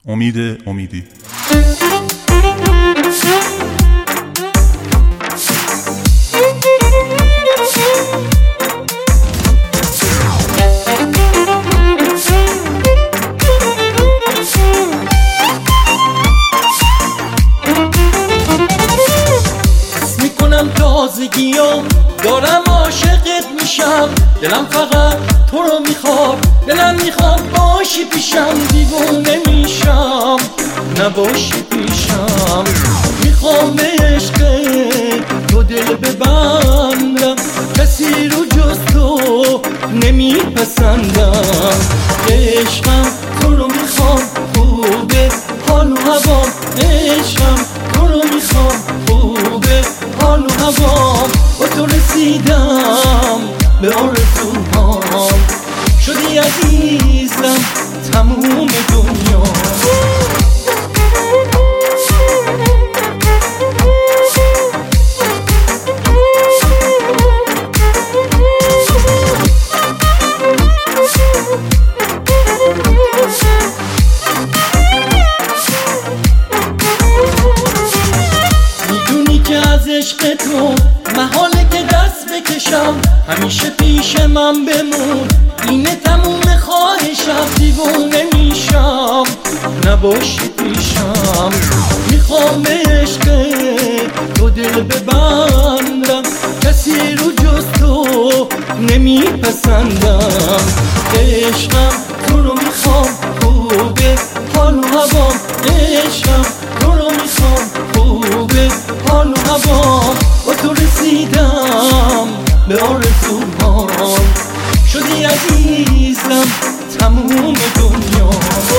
امیدی. تازگیام دارم عاشقت میشم، دلم فقط تو رو میخواد، دلم میخواد باشی پیشم، دیوونه میشم نباشی پیشم. میخوام به عشق تو دل ببندم، کسی رو جز تو نمیپسندم. عشقم تو رو میخوام، خوبه حال و هوام، عشقم تو رو میخوام، خوبه حال و هوام. با تو رسیدم به آرزوهام، شدی عزیزم تموم دنیا. از عشق تو محاله که دست بکشم، همیشه پیش من بمون، اینه تموم خواهشم، دیوونه میشم نباشی پیشم. میخوام به عشق تو دل ببندم، کسی رو جز تو نمیپسندم. عشقم تو رو میخوام، خوبه حال و هوام، عشقم تو رو میخوام، خوبه حال و هوام. با تو رسیدم به آرزوهام، شدی عزیزم تموم دنیا.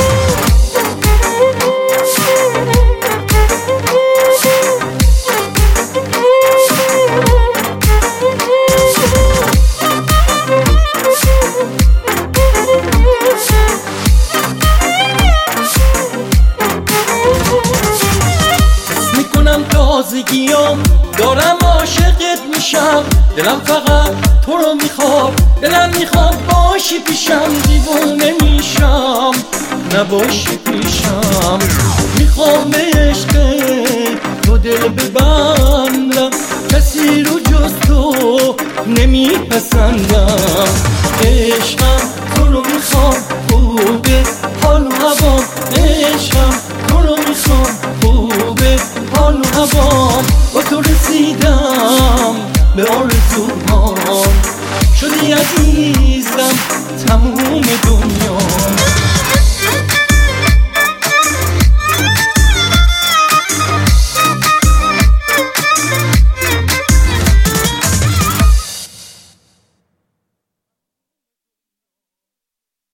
تازگیام دارم عاشقت میشم، دلم فقط تو رو میخواد، دلم میخواد باشی پیشم، دیوونه میشم نباشی پیشم. میخوام به عشق تو دل ببندم، کسی رو جز تو نمیپسندم. عشقم تو رو میخوام، خوبه حال و هوام، عشقم تو رو میخوام، خوبه حال و هوام. با تو رسیدم به آرزو